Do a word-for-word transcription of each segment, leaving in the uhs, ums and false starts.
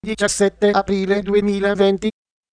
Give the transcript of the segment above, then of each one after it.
diciassette aprile duemilaventi.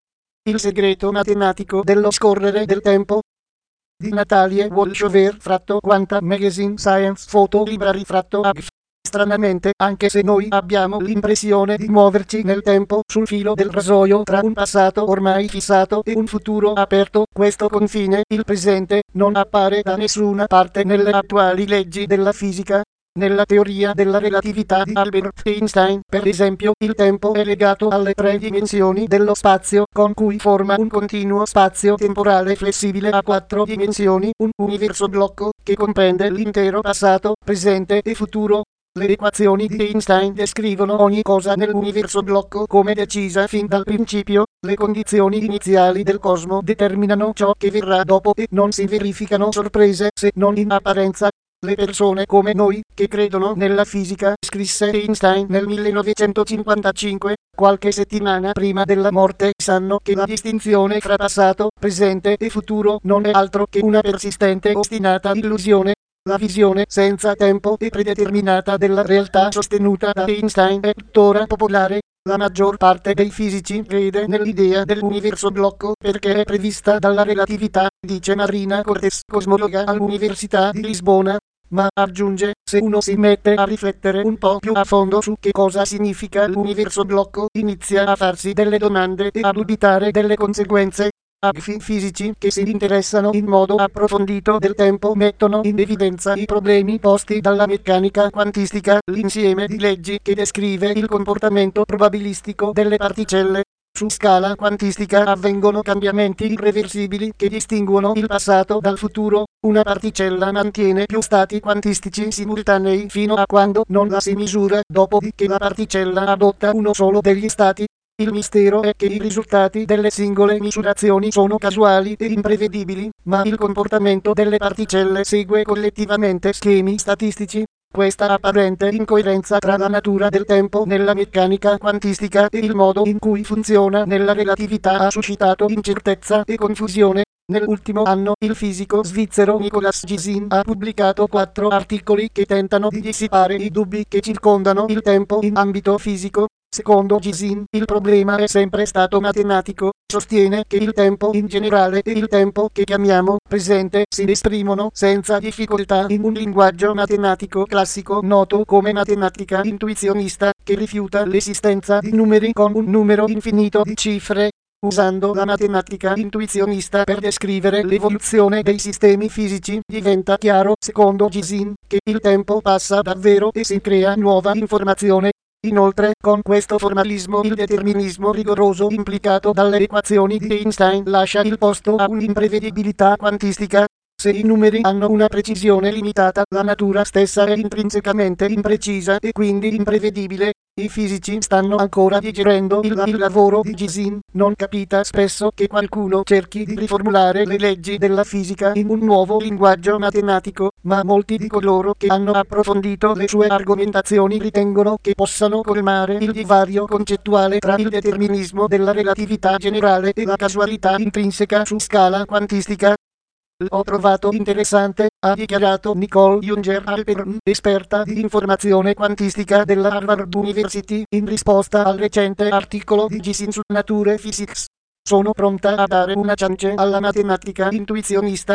Il segreto matematico dello scorrere del tempo di Natalie Bolsover fratto Quanta Magazine Science Photo Library fratto A G F. Stranamente, anche se noi abbiamo l'impressione di muoverci nel tempo sul filo del rasoio tra un passato ormai fissato e un futuro aperto, questo confine, il presente, non appare da nessuna parte nelle attuali leggi della fisica. Nella teoria della relatività di Albert Einstein, per esempio, il tempo è legato alle tre dimensioni dello spazio, con cui forma un continuo spazio temporale flessibile a quattro dimensioni, un universo blocco, che comprende l'intero passato, presente e futuro. Le equazioni di Einstein descrivono ogni cosa nell'universo blocco come decisa fin dal principio. Le condizioni iniziali del cosmo determinano ciò che verrà dopo e non si verificano sorprese se non in apparenza. Le persone come noi, che credono nella fisica, scrisse Einstein nel millenovecentocinquantacinque, qualche settimana prima della morte, sanno che la distinzione fra passato, presente e futuro non è altro che una persistente e ostinata illusione. La visione senza tempo e predeterminata della realtà sostenuta da Einstein è tuttora popolare. La maggior parte dei fisici crede nell'idea dell'universo blocco perché è prevista dalla relatività, dice Marina Cortés, cosmologa all'Università di Lisbona. Ma aggiunge, se uno si mette a riflettere un po' più a fondo su che cosa significa l'universo blocco, inizia a farsi delle domande e a dubitare delle conseguenze. Agfi fisici che si interessano in modo approfondito del tempo mettono in evidenza i problemi posti dalla meccanica quantistica, l'insieme di leggi che descrive il comportamento probabilistico delle particelle. Su scala quantistica avvengono cambiamenti irreversibili che distinguono il passato dal futuro. Una particella mantiene più stati quantistici simultanei fino a quando non la si misura, dopodiché la particella adotta uno solo degli stati. Il mistero è che i risultati delle singole misurazioni sono casuali e imprevedibili, ma il comportamento delle particelle segue collettivamente schemi statistici. Questa apparente incoerenza tra la natura del tempo nella meccanica quantistica e il modo in cui funziona nella relatività ha suscitato incertezza e confusione. Nell'ultimo anno il fisico svizzero Nicolas Gisin ha pubblicato quattro articoli che tentano di dissipare i dubbi che circondano il tempo in ambito fisico. Secondo Gisin, il problema è sempre stato matematico. Sostiene che il tempo in generale e il tempo che chiamiamo presente si esprimono senza difficoltà in un linguaggio matematico classico noto come matematica intuizionista, che rifiuta l'esistenza di numeri con un numero infinito di cifre. Usando la matematica intuizionista per descrivere l'evoluzione dei sistemi fisici, diventa chiaro, secondo Gisin, che il tempo passa davvero e si crea nuova informazione. Inoltre, con questo formalismo il determinismo rigoroso implicato dalle equazioni di Einstein lascia il posto a un'imprevedibilità quantistica. Se i numeri hanno una precisione limitata, la natura stessa è intrinsecamente imprecisa e quindi imprevedibile. I fisici stanno ancora digerendo il, il lavoro di Gisin. Non capita spesso che qualcuno cerchi di riformulare le leggi della fisica in un nuovo linguaggio matematico, ma molti di coloro che hanno approfondito le sue argomentazioni ritengono che possano colmare il divario concettuale tra il determinismo della relatività generale e la casualità intrinseca su scala quantistica. L'ho trovato interessante, ha dichiarato Nicole Junger-Alpern, esperta di informazione quantistica della Harvard University, in risposta al recente articolo di Gisin su Nature Physics. Sono pronta a dare una chance alla matematica intuizionista.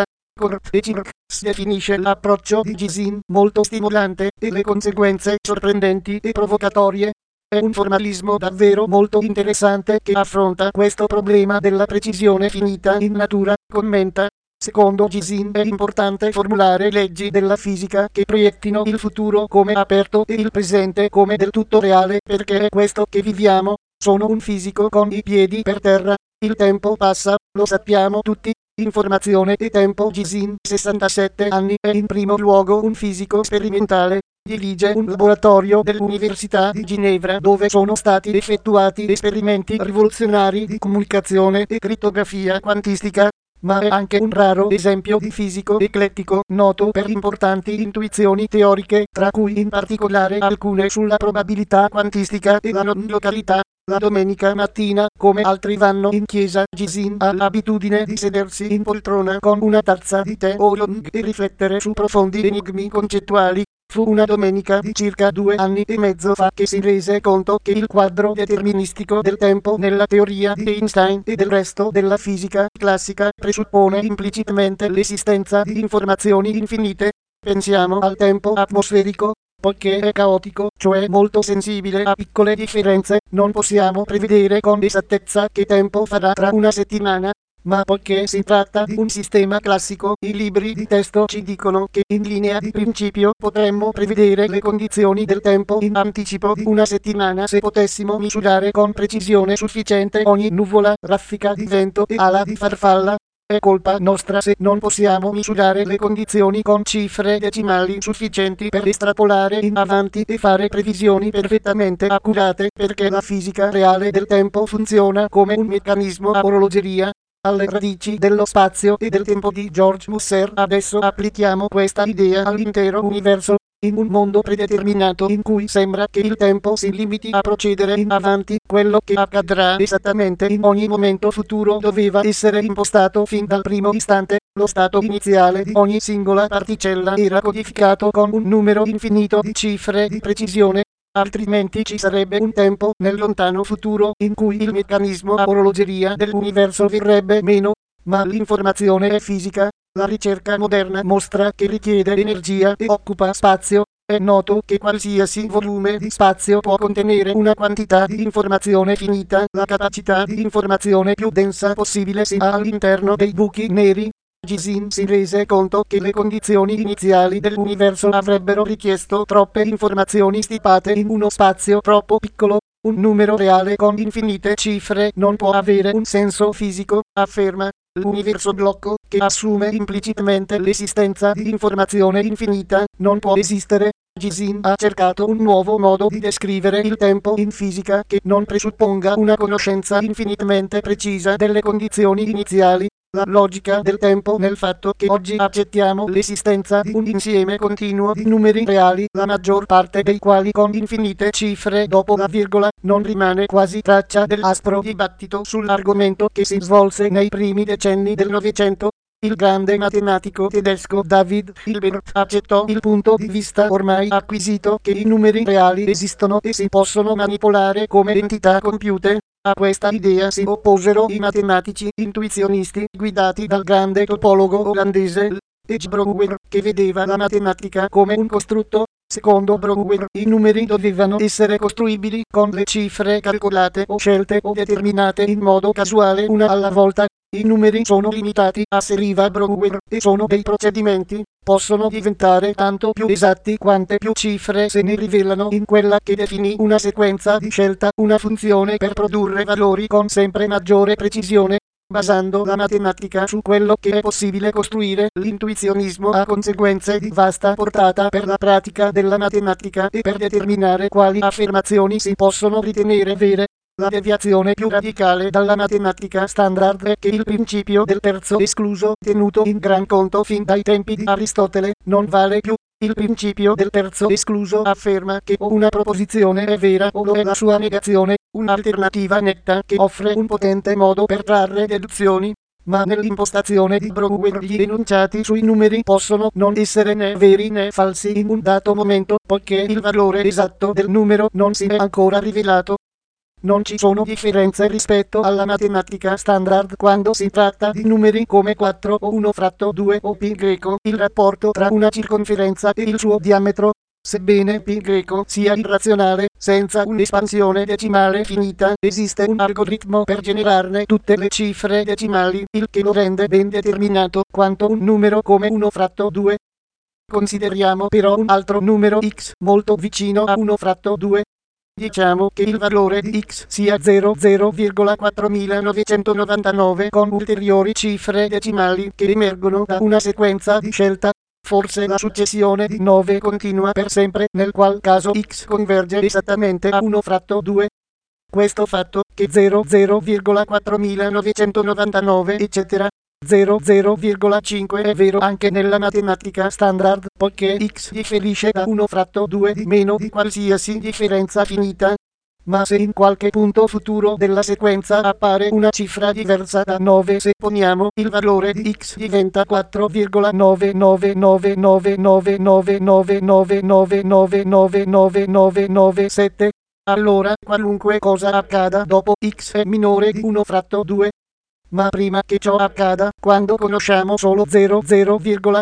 Corp definisce l'approccio di Gisin molto stimolante e le conseguenze sorprendenti e provocatorie. È un formalismo davvero molto interessante che affronta questo problema della precisione finita in natura, commenta. Secondo Gisin è importante formulare leggi della fisica che proiettino il futuro come aperto e il presente come del tutto reale, perché è questo che viviamo. Sono un fisico con i piedi per terra. Il tempo passa, lo sappiamo tutti. Informazione e tempo. Gisin, sessantasette anni, è in primo luogo un fisico sperimentale. Dirige un laboratorio dell'Università di Ginevra dove sono stati effettuati esperimenti rivoluzionari di comunicazione e crittografia quantistica. Ma è anche un raro esempio di fisico eclettico, noto per importanti intuizioni teoriche, tra cui in particolare alcune sulla probabilità quantistica e la non località. La domenica mattina, come altri vanno in chiesa, Gisin ha l'abitudine di sedersi in poltrona con una tazza di tè oolong e riflettere su profondi enigmi concettuali. Fu una domenica di circa due anni e mezzo fa che si rese conto che il quadro deterministico del tempo nella teoria di Einstein e del resto della fisica classica presuppone implicitamente l'esistenza di informazioni infinite. Pensiamo al tempo atmosferico, poiché è caotico, cioè molto sensibile a piccole differenze, non possiamo prevedere con esattezza che tempo farà tra una settimana. Ma poiché si tratta di un sistema classico, i libri di testo ci dicono che in linea di principio potremmo prevedere le condizioni del tempo in anticipo di una settimana se potessimo misurare con precisione sufficiente ogni nuvola, raffica di vento e ala di farfalla. È colpa nostra se non possiamo misurare le condizioni con cifre decimali sufficienti per estrapolare in avanti e fare previsioni perfettamente accurate, perché la fisica reale del tempo funziona come un meccanismo a orologeria. Alle radici dello spazio e del tempo di George Musser adesso applichiamo questa idea all'intero universo. In un mondo predeterminato in cui sembra che il tempo si limiti a procedere in avanti, quello che accadrà esattamente in ogni momento futuro doveva essere impostato fin dal primo istante. Lo stato iniziale di ogni singola particella era codificato con un numero infinito di cifre di precisione. Altrimenti ci sarebbe un tempo nel lontano futuro in cui il meccanismo a orologeria dell'universo verrebbe meno. Ma l'informazione è fisica. La ricerca moderna mostra che richiede energia e occupa spazio. È noto che qualsiasi volume di spazio può contenere una quantità di informazione finita. La capacità di informazione più densa possibile si ha all'interno dei buchi neri. Gisin si rese conto che le condizioni iniziali dell'universo avrebbero richiesto troppe informazioni stipate in uno spazio troppo piccolo. Un numero reale con infinite cifre non può avere un senso fisico, afferma. L'universo blocco, che assume implicitamente l'esistenza di informazione infinita, non può esistere. Gisin ha cercato un nuovo modo di descrivere il tempo in fisica che non presupponga una conoscenza infinitamente precisa delle condizioni iniziali. La logica del tempo nel fatto che oggi accettiamo l'esistenza di un insieme continuo di numeri reali, la maggior parte dei quali con infinite cifre dopo la virgola, non rimane quasi traccia dell'aspro dibattito sull'argomento che si svolse nei primi decenni del Novecento. Il grande matematico tedesco David Hilbert accettò il punto di vista ormai acquisito che i numeri reali esistono e si possono manipolare come entità compiute. A questa idea si opposero i matematici intuizionisti guidati dal grande topologo olandese H. Brouwer, che vedeva la matematica come un costrutto. Secondo Brouwer, i numeri dovevano essere costruibili con le cifre calcolate o scelte o determinate in modo casuale una alla volta. I numeri sono limitati, asseriva Brouwer, e sono dei procedimenti. Possono diventare tanto più esatti quante più cifre se ne rivelano in quella che definì una sequenza di scelta, una funzione per produrre valori con sempre maggiore precisione. Basando la matematica su quello che è possibile costruire, l'intuizionismo ha conseguenze di vasta portata per la pratica della matematica e per determinare quali affermazioni si possono ritenere vere. La deviazione più radicale dalla matematica standard è che il principio del terzo escluso, tenuto in gran conto fin dai tempi di Aristotele, non vale più. Il principio del terzo escluso afferma che o una proposizione è vera o lo è la sua negazione, un'alternativa netta che offre un potente modo per trarre deduzioni. Ma nell'impostazione di Brouwer gli enunciati sui numeri possono non essere né veri né falsi in un dato momento, poiché il valore esatto del numero non si è ancora rivelato. Non ci sono differenze rispetto alla matematica standard quando si tratta di numeri come quattro o uno fratto due o pi greco, il rapporto tra una circonferenza e il suo diametro. Sebbene pi greco sia irrazionale, senza un'espansione decimale finita, esiste un algoritmo per generarne tutte le cifre decimali, il che lo rende ben determinato quanto un numero come uno fratto due. Consideriamo però un altro numero x molto vicino a uno fratto due. Diciamo che il valore di x sia zero virgola quattromilanovecentonovantanove con ulteriori cifre decimali che emergono da una sequenza di scelta. Forse la successione di nove continua per sempre, nel qual caso x converge esattamente a uno fratto due. Questo fatto, che zero virgola quattromilanovecentonovantanove eccetera, zero virgola cinque è vero anche nella matematica standard, poiché x differisce da uno fratto due di meno di qualsiasi differenza finita. Ma se in qualche punto futuro della sequenza appare una cifra diversa da nove, se poniamo il valore di x diventa quattro virgola nove nove nove nove nove nove nove nove nove nove nove nove nove nove sette, allora qualunque cosa accada dopo x è minore di uno fratto due. Ma prima che ciò accada, quando conosciamo solo zero virgola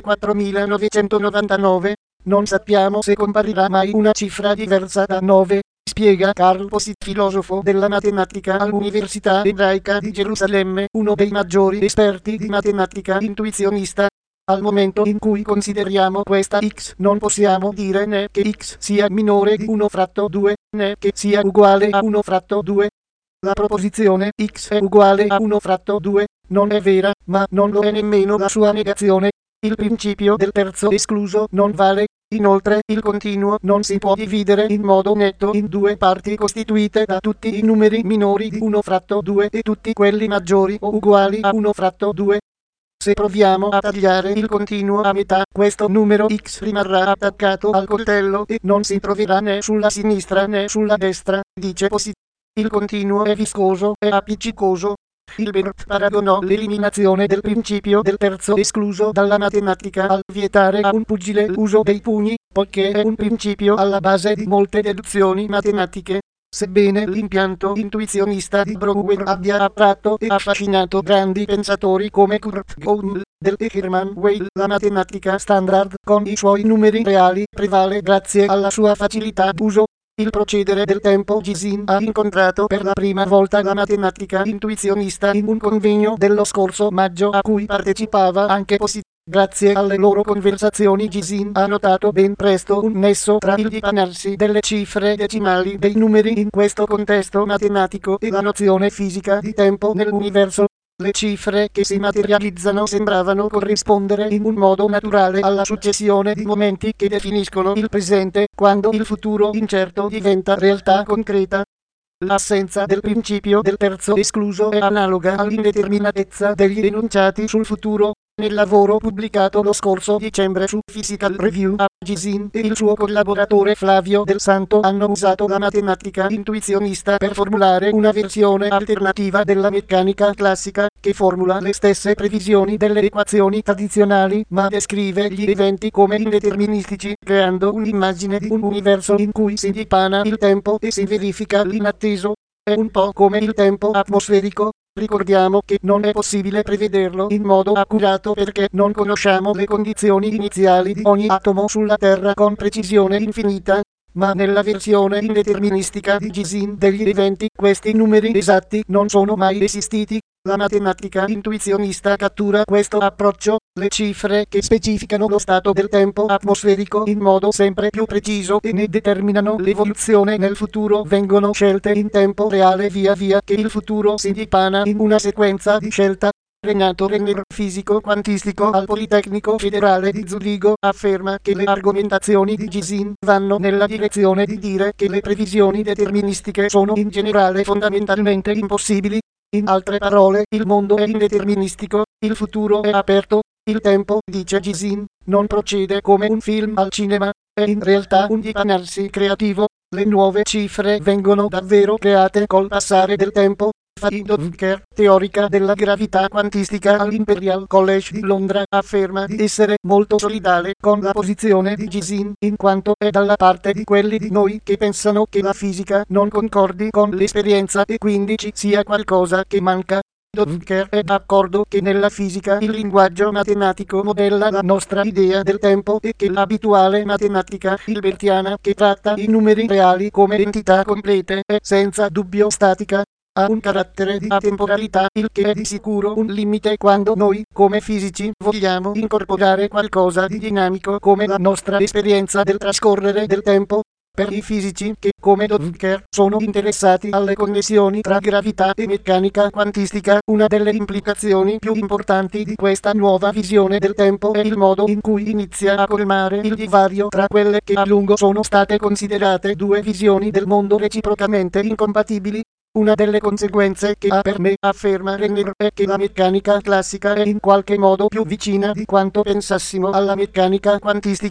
quattromilanovecentonovantanove, non sappiamo se comparirà mai una cifra diversa da nove, spiega Carl Posit, filosofo della matematica all'Università Ebraica di Gerusalemme, uno dei maggiori esperti di matematica intuizionista. Al momento in cui consideriamo questa x, non possiamo dire né che x sia minore di uno fratto due, né che sia uguale a uno fratto due. La proposizione x è uguale a uno fratto due non è vera, ma non lo è nemmeno la sua negazione. Il principio del terzo escluso non vale. Inoltre, il continuo non si può dividere in modo netto in due parti costituite da tutti i numeri minori di uno fratto due e tutti quelli maggiori o uguali a uno fratto due. Se proviamo a tagliare il continuo a metà, questo numero x rimarrà attaccato al coltello e non si troverà né sulla sinistra né sulla destra, dice Posit. Il continuo è viscoso e appiccicoso. Hilbert paragonò l'eliminazione del principio del terzo escluso dalla matematica al vietare a un pugile l'uso dei pugni, poiché è un principio alla base di molte deduzioni matematiche. Sebbene l'impianto intuizionista di Brouwer abbia attratto e affascinato grandi pensatori come Kurt Gödel e Hermann Weyl, la matematica standard con i suoi numeri reali prevale grazie alla sua facilità d'uso. Il procedere del tempo Gysin ha incontrato per la prima volta la matematica intuizionista in un convegno dello scorso maggio a cui partecipava anche Posit. Grazie alle loro conversazioni Gysin ha notato ben presto un nesso tra il dipanarsi delle cifre decimali dei numeri in questo contesto matematico e la nozione fisica di tempo nell'universo. Le cifre che si materializzano sembravano corrispondere in un modo naturale alla successione di momenti che definiscono il presente, quando il futuro incerto diventa realtà concreta. L'assenza del principio del terzo escluso è analoga all'indeterminatezza degli enunciati sul futuro. Nel lavoro pubblicato lo scorso dicembre su Physical Review, Gysin e il suo collaboratore Flavio Del Santo hanno usato la matematica intuizionista per formulare una versione alternativa della meccanica classica, che formula le stesse previsioni delle equazioni tradizionali, ma descrive gli eventi come indeterministici, creando un'immagine di un universo in cui si dipana il tempo e si verifica l'inatteso. È un po' come il tempo atmosferico. Ricordiamo che non è possibile prevederlo in modo accurato perché non conosciamo le condizioni iniziali di ogni atomo sulla Terra con precisione infinita, ma nella versione indeterministica di Gysin degli eventi questi numeri esatti non sono mai esistiti. La matematica intuizionista cattura questo approccio. Le cifre che specificano lo stato del tempo atmosferico in modo sempre più preciso e ne determinano l'evoluzione nel futuro vengono scelte in tempo reale via via che il futuro si dipana in una sequenza di scelta. Renato Renner, fisico quantistico al Politecnico Federale di Zurigo, afferma che le argomentazioni di Gysin vanno nella direzione di dire che le previsioni deterministiche sono in generale fondamentalmente impossibili. In altre parole, il mondo è indeterministico, il futuro è aperto, il tempo, dice Gysin, non procede come un film al cinema, è in realtà un dipanarsi creativo. Le nuove cifre vengono davvero create col passare del tempo. Faye Dovker, teorica della gravità quantistica all'Imperial College di Londra, afferma di essere molto solidale con la posizione di Gysin, in quanto è dalla parte di quelli di noi che pensano che la fisica non concordi con l'esperienza e quindi ci sia qualcosa che manca. Dovker è d'accordo che nella fisica il linguaggio matematico modella la nostra idea del tempo e che l'abituale matematica hilbertiana, che tratta i numeri reali come entità complete, è senza dubbio statica. Ha un carattere di atemporalità, il che è di sicuro un limite quando noi, come fisici, vogliamo incorporare qualcosa di dinamico come la nostra esperienza del trascorrere del tempo. Per i fisici che, come Dovker, sono interessati alle connessioni tra gravità e meccanica quantistica, una delle implicazioni più importanti di questa nuova visione del tempo è il modo in cui inizia a colmare il divario tra quelle che a lungo sono state considerate due visioni del mondo reciprocamente incompatibili. Una delle conseguenze che ha per me, afferma Renner, è che la meccanica classica è in qualche modo più vicina di quanto pensassimo alla meccanica quantistica.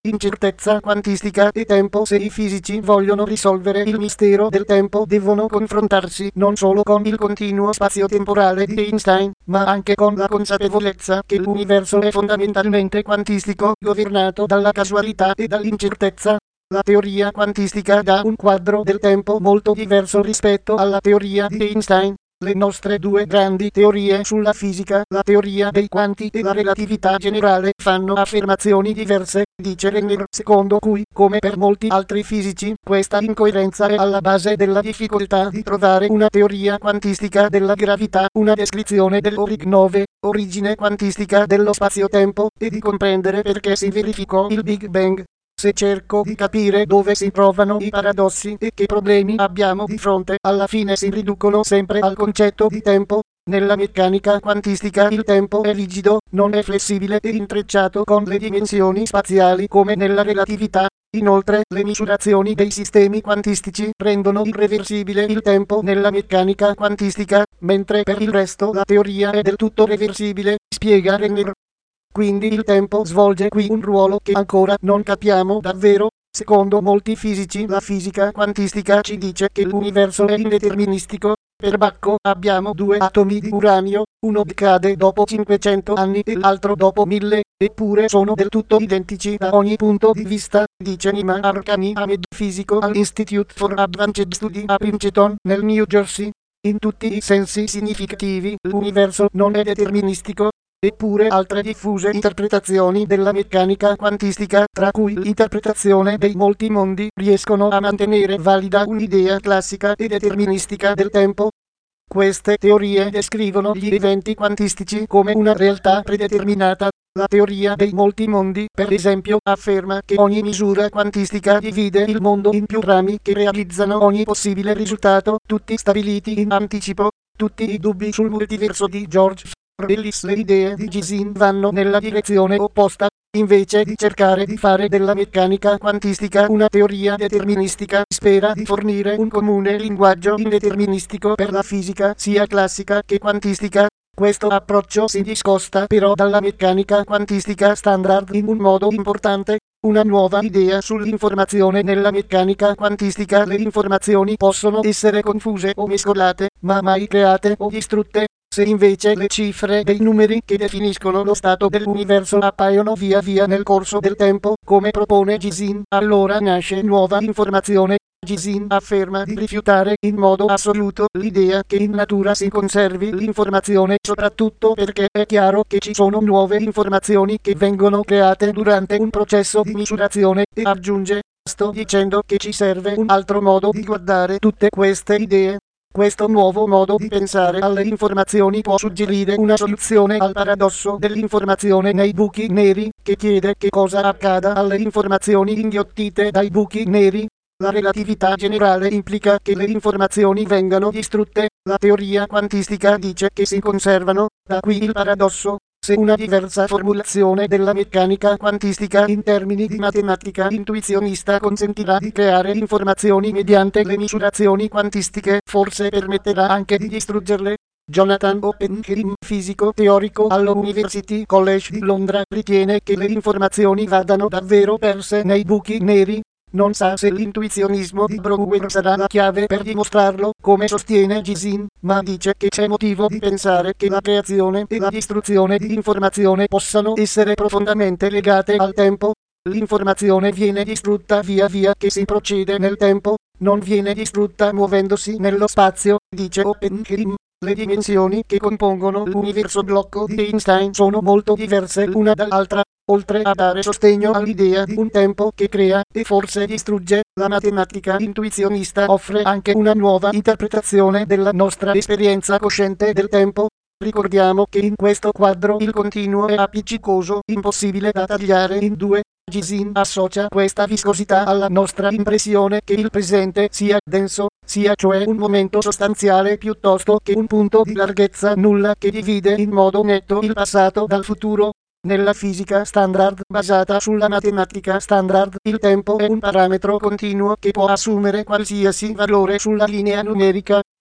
incertezza quantistica e tempo. Se i fisici vogliono risolvere il mistero del tempo, devono confrontarsi non solo con il continuo spazio-temporale di Einstein, ma anche con la consapevolezza che l'universo è fondamentalmente quantistico, governato dalla casualità e dall'incertezza. La teoria quantistica dà un quadro del tempo molto diverso rispetto alla teoria di Einstein. Le nostre due grandi teorie sulla fisica, la teoria dei quanti e la relatività generale, fanno affermazioni diverse, dice Renner, secondo cui, come per molti altri fisici, questa incoerenza è alla base della difficoltà di trovare una teoria quantistica della gravità, una descrizione dell'Orig nove, origine quantistica dello spazio-tempo, e di comprendere perché si verificò il Big Bang. Se cerco di capire dove si trovano i paradossi e che problemi abbiamo di fronte, alla fine si riducono sempre al concetto di tempo. Nella meccanica quantistica il tempo è rigido, non è flessibile e intrecciato con le dimensioni spaziali come nella relatività. Inoltre, le misurazioni dei sistemi quantistici rendono irreversibile il tempo nella meccanica quantistica, mentre per il resto la teoria è del tutto reversibile, spiega Renner. Quindi il tempo svolge qui un ruolo che ancora non capiamo davvero. Secondo molti fisici la fisica quantistica ci dice che l'universo è indeterministico. Per Bacco abbiamo due atomi di uranio, uno decade dopo cinquecento anni e l'altro dopo mille, eppure sono del tutto identici da ogni punto di vista, dice Nima Arkani Ahmed, fisico all'Institute for Advanced Study a Princeton, nel New Jersey. In tutti i sensi significativi l'universo non è deterministico. Eppure altre diffuse interpretazioni della meccanica quantistica, tra cui l'interpretazione dei molti mondi, riescono a mantenere valida un'idea classica e deterministica del tempo. Queste teorie descrivono gli eventi quantistici come una realtà predeterminata. La teoria dei molti mondi, per esempio, afferma che ogni misura quantistica divide il mondo in più rami che realizzano ogni possibile risultato, tutti stabiliti in anticipo. Tutti i dubbi sul multiverso di George Ellis, le idee di Gysin vanno nella direzione opposta. Invece di cercare di fare della meccanica quantistica una teoria deterministica, spera di fornire un comune linguaggio indeterministico per la fisica sia classica che quantistica. Questo approccio si discosta però dalla meccanica quantistica standard in un modo importante. Una nuova idea sull'informazione nella meccanica quantistica: le informazioni possono essere confuse o mescolate, ma mai create o distrutte. Se invece le cifre dei numeri che definiscono lo stato dell'universo appaiono via via nel corso del tempo, come propone Gysin, allora nasce nuova informazione. Gysin afferma di rifiutare in modo assoluto l'idea che in natura si conservi l'informazione, soprattutto perché è chiaro che ci sono nuove informazioni che vengono create durante un processo di misurazione, e aggiunge: sto dicendo che ci serve un altro modo di guardare tutte queste idee. Questo nuovo modo di pensare alle informazioni può suggerire una soluzione al paradosso dell'informazione nei buchi neri, che chiede che cosa accada alle informazioni inghiottite dai buchi neri. La relatività generale implica che le informazioni vengano distrutte, la teoria quantistica dice che si conservano, da qui il paradosso. Se una diversa formulazione della meccanica quantistica in termini di matematica intuizionista consentirà di creare informazioni mediante le misurazioni quantistiche, forse permetterà anche di distruggerle. Jonathan Oppenheim, fisico teorico all'University College di Londra, ritiene che le informazioni vadano davvero perse nei buchi neri. Non sa se l'intuizionismo di Brouwer sarà la chiave per dimostrarlo, come sostiene Gysin, ma dice che c'è motivo di pensare che la creazione e la distruzione di informazione possano essere profondamente legate al tempo. L'informazione viene distrutta via via che si procede nel tempo, non viene distrutta muovendosi nello spazio, dice Oppenheim. Le dimensioni che compongono l'universo blocco di Einstein sono molto diverse l'una dall'altra. Oltre a dare sostegno all'idea di un tempo che crea e forse distrugge, la matematica intuizionista offre anche una nuova interpretazione della nostra esperienza cosciente del tempo. Ricordiamo che in questo quadro il continuo è appiccicoso, impossibile da tagliare in due. Gysin associa questa viscosità alla nostra impressione che il presente sia denso, sia cioè un momento sostanziale piuttosto che un punto di larghezza nulla che divide in modo netto il passato dal futuro. Nella fisica standard basata sulla matematica standard, il tempo è un parametro continuo che può assumere qualsiasi valore sulla linea numerica.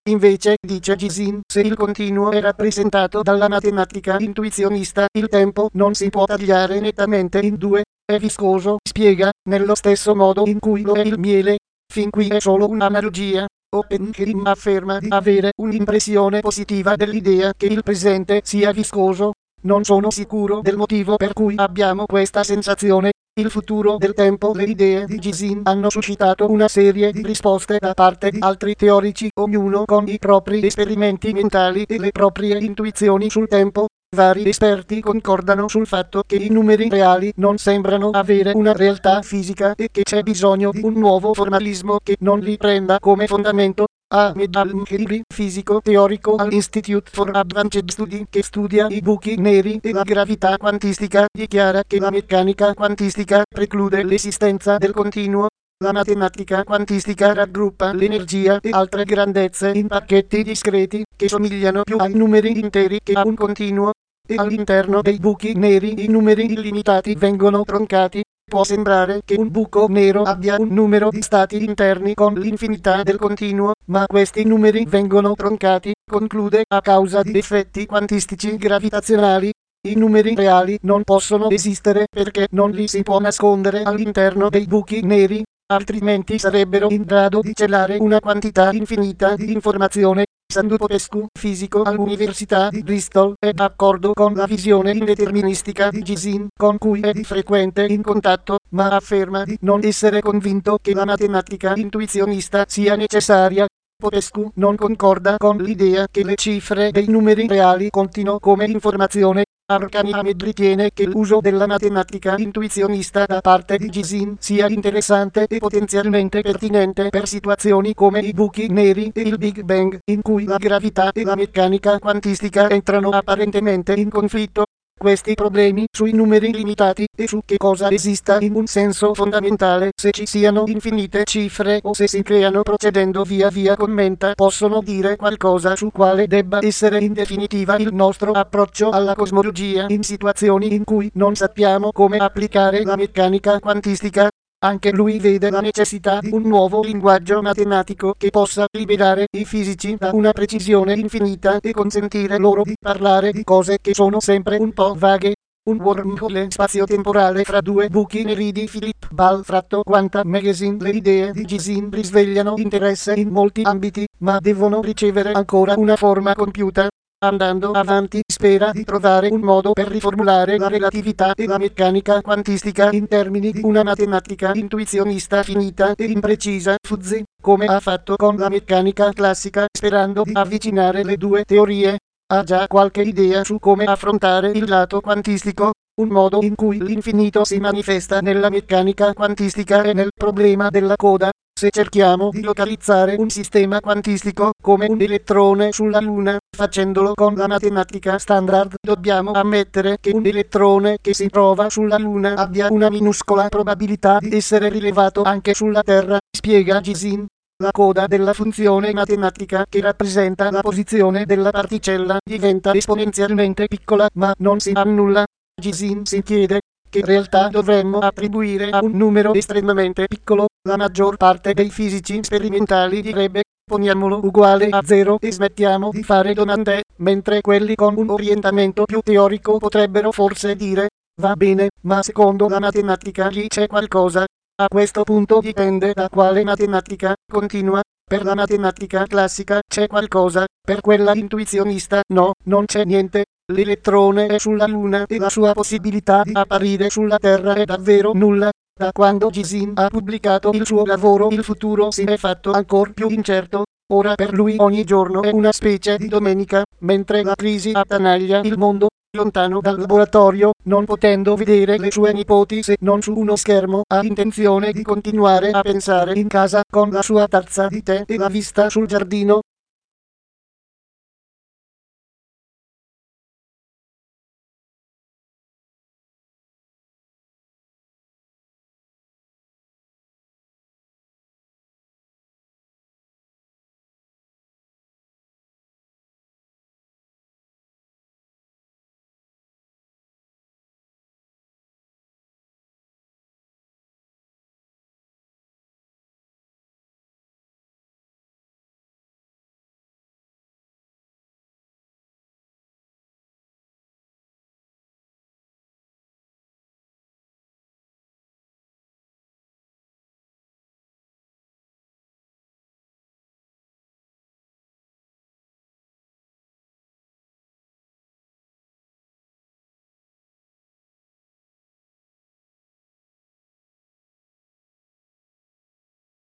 Invece, dice Gisin, se il continuo è rappresentato dalla matematica intuizionista, il tempo non si può tagliare nettamente in due, è viscoso, spiega, nello stesso modo in cui lo è il miele. Fin qui è solo un'analogia. Oppenheim afferma di avere un'impressione positiva dell'idea che il presente sia viscoso. Non sono sicuro del motivo per cui abbiamo questa sensazione. Il futuro del tempo, le idee di Gisin hanno suscitato una serie di risposte da parte di altri teorici, ognuno con i propri esperimenti mentali e le proprie intuizioni sul tempo. Vari esperti concordano sul fatto che i numeri reali non sembrano avere una realtà fisica e che c'è bisogno di un nuovo formalismo che non li prenda come fondamento. Ahmed al-Mkhiri, fisico teorico all'Institute for Advanced Study che studia i buchi neri e la gravità quantistica, dichiara che la meccanica quantistica preclude l'esistenza del continuo. La matematica quantistica raggruppa l'energia e altre grandezze in pacchetti discreti che somigliano più ai numeri interi che a un continuo. E all'interno dei buchi neri i numeri illimitati vengono troncati. Può sembrare che un buco nero abbia un numero di stati interni con l'infinità del continuo, ma questi numeri vengono troncati, conclude, a causa di effetti quantistici gravitazionali. I numeri reali non possono esistere perché non li si può nascondere all'interno dei buchi neri, altrimenti sarebbero in grado di celare una quantità infinita di informazione. Sandu Popescu, fisico all'Università di Bristol, è d'accordo con la visione indeterministica di Gisin, con cui è di frequente in contatto, ma afferma di non essere convinto che la matematica intuizionista sia necessaria. Popescu non concorda con l'idea che le cifre dei numeri reali contino come informazione. Arcani Ahmed ritiene che l'uso della matematica intuizionista da parte di Gisin sia interessante e potenzialmente pertinente per situazioni come i buchi neri e il Big Bang, in cui la gravità e la meccanica quantistica entrano apparentemente in conflitto. Questi problemi sui numeri limitati e su che cosa esista in un senso fondamentale, se ci siano infinite cifre o se si creano procedendo via via commenta, possono dire qualcosa su quale debba essere in definitiva il nostro approccio alla cosmologia in situazioni in cui non sappiamo come applicare la meccanica quantistica. Anche lui vede la necessità di un nuovo linguaggio matematico che possa liberare i fisici da una precisione infinita e consentire loro di parlare di cose che sono sempre un po' vaghe. Un wormhole spazio-temporale fra due buchi neri di Philip Ball tratto Quanta Magazine. Le idee di Gisin risvegliano interesse in molti ambiti, ma devono ricevere ancora una forma compiuta. Andando avanti, spera di trovare un modo per riformulare la relatività e la meccanica quantistica in termini di una matematica intuizionista finita e imprecisa, fuzzy, come ha fatto con la meccanica classica, sperando di avvicinare le due teorie. Ha già qualche idea su come affrontare il lato quantistico, un modo in cui l'infinito si manifesta nella meccanica quantistica e nel problema della coda. Se cerchiamo di localizzare un sistema quantistico come un elettrone sulla Luna, facendolo con la matematica standard, dobbiamo ammettere che un elettrone che si trova sulla Luna abbia una minuscola probabilità di essere rilevato anche sulla Terra, spiega Gisin. La coda della funzione matematica che rappresenta la posizione della particella diventa esponenzialmente piccola, ma non si annulla. Gisin si chiede che realtà dovremmo attribuire a un numero estremamente piccolo. La maggior parte dei fisici sperimentali direbbe, poniamolo uguale a zero e smettiamo di fare domande, mentre quelli con un orientamento più teorico potrebbero forse dire, va bene, ma secondo la matematica lì c'è qualcosa. A questo punto dipende da quale matematica, continua. Per la matematica classica c'è qualcosa, per quella intuizionista no, non c'è niente. L'elettrone è sulla Luna e la sua possibilità di apparire sulla Terra è davvero nulla. Da quando Gisin ha pubblicato il suo lavoro il futuro si è fatto ancor più incerto. Ora per lui ogni giorno è una specie di domenica, mentre la crisi attanaglia il mondo. Lontano dal laboratorio, non potendo vedere le sue nipoti se non su uno schermo, ha intenzione di continuare a pensare in casa con la sua tazza di tè e la vista sul giardino.